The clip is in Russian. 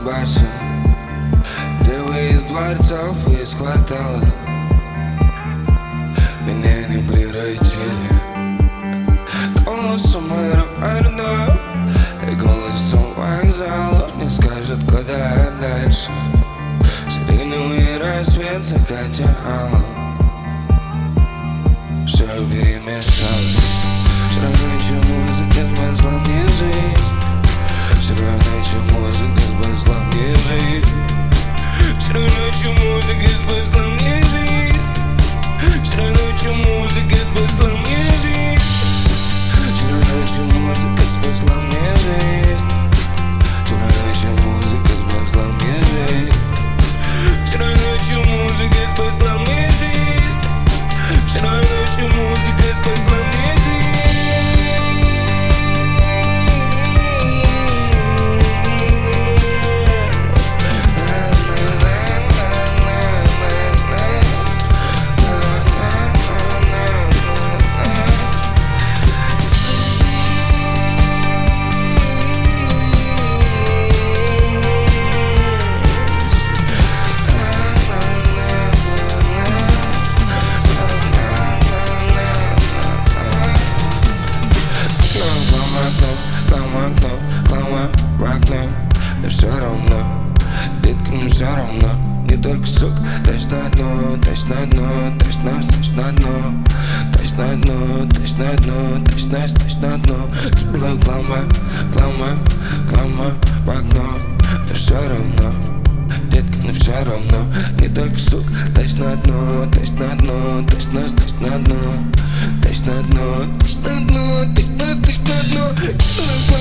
башен, ты вы из дворцов и из квартала. Меня не приручили голосом аэропорта и голосом вокзалов не скажет, куда дальше. Сиреневый рассвет закатил, все перемешалось. Вчера ночью музыка спасла мне жизнь. Вчера ночью музыка спасла мне жизнь. Вчера ночью музыка спасла мне жизнь. Вчера ночью музыка спасла мне жизнь. Вчера ночью музыка спасла мне жизнь. Вчера ночью музыка спасла мне жизнь. Вчера ночью музыка спасла мне жизнь. Вчера ночью музыка спасла мне жизнь. Но все равно, деткам все равно. Не только сук, тащ на дно, тащ на дно, тащ на дно, тащ на дно, тащ на дно, тащ на дно. Кидывай клама в окно. Но все равно, деткам все равно. Не только сук, тащ на дно, тащ на дно, тащ на дно, тащ на дно, тащ на дно, тащ на дно.